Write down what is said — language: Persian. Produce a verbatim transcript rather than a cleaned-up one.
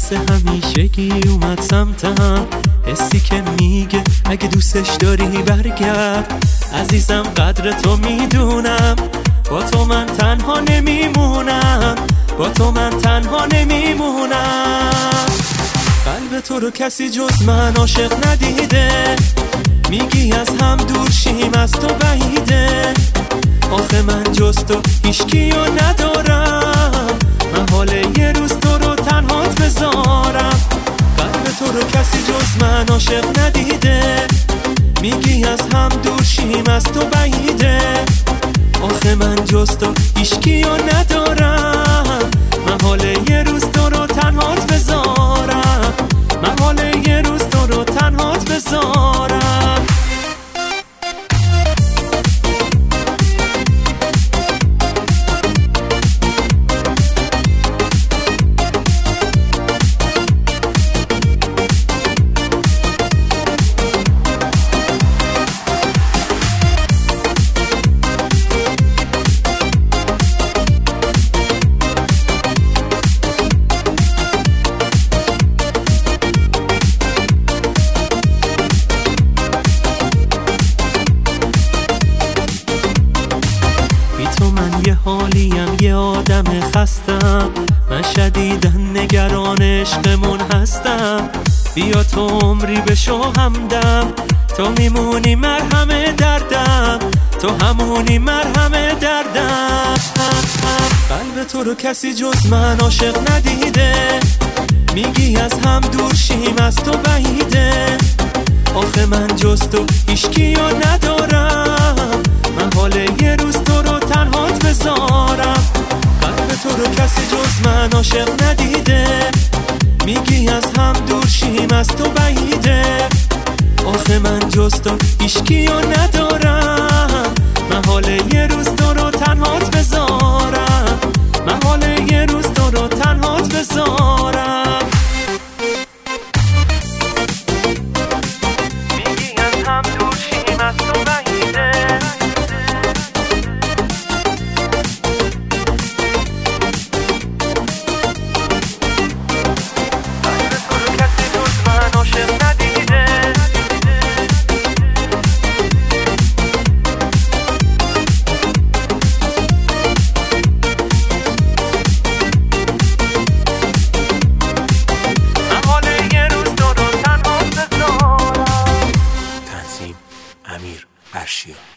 حس همیشگی اومد سمتم، حسی که میگه اگه دوستش داری برگرد. عزیزم قدر تو میدونم، با تو من تنها نمیمونم، با تو من تنها نمیمونم. قلب تو رو کسی جز من عاشق ندیده، میگی از هم دور شیم از تو بعیده. آخه من جز تو هیچکیو ندارم، من حال یه روز تو رو تنهات بذارم. قلب تو رو کسی جز من عاشق ندیده، میگی از هم دور شیم از تو بعیده. آخه من جز تو هیچکیو ندارم، من حال یه روز تو رو تنهات بذارم، من حال یه روز تو رو تنهات بذارم. تو من یه حالیم، یه آدم خستم، من شدیدن نگران عشقمون هستم. بیا تو عمری بشو همدم، تو میمونی مرهم دردم، تو همونی مرهم دردم. قلب تو رو کسی جز من عاشق ندیده، میگی از هم دور شیم از تو بعیده. آخه من جز تو هیچکیو ندارم، من حال یه روز تو رو تنهات بذارم. قلب تو رو کسی جز من عاشق ندیده، میگی از هم دور شیم از تو بعیده. آخه من جز تو هیچکیو ندارم، من حال یه روز تو رو تنهات بذارم، من حال یه روز تو رو تنهات بذارم. میگی از هم دور شیم از تو بعیده. امیر ارشیا.